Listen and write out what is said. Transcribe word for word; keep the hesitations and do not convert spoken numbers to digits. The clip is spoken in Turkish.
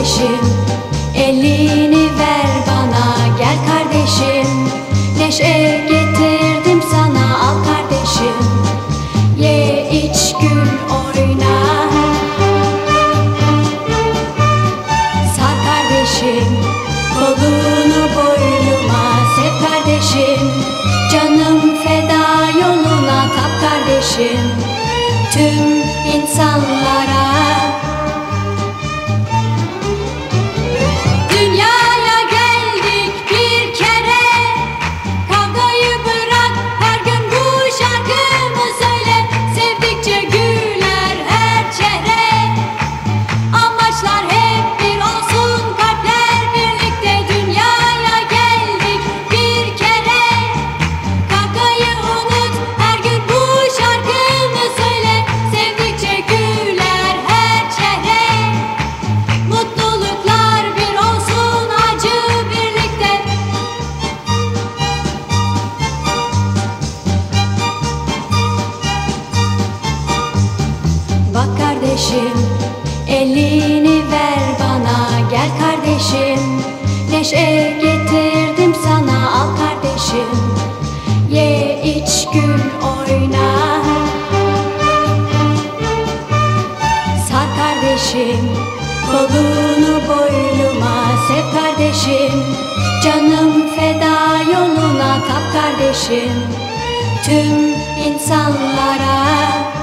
kardeşim, elini ver bana, gel kardeşim. Neşe getirdim sana, al kardeşim. Ye, iç, gül, oyna. Sar kardeşim, kolunu boynuma, sev kardeşim. Canım feda yoluna, tap kardeşim. Tüm insanlara dünyaya geldik bir kere, kavgayı bırak, her gün bu şarkımı söyle. Sevdikçe güler her çehre, amaçlar hep bir olsun, kalpler birlikte. Dünyaya geldik bir kere, kavgayı unut, her gün bu şarkımı söyle. Sevdikçe güler her çehre, mutluluklar bir olsun, acı birlikte. Bak kardeşim, elini ver bana, gel kardeşim. Neşe getirdim sana, al kardeşim. Ye, iç, gül, oyna. Sar kardeşim, kolunu boynuma, sev kardeşim. Canım feda yoluna, tap kardeşim. Tüm insanlara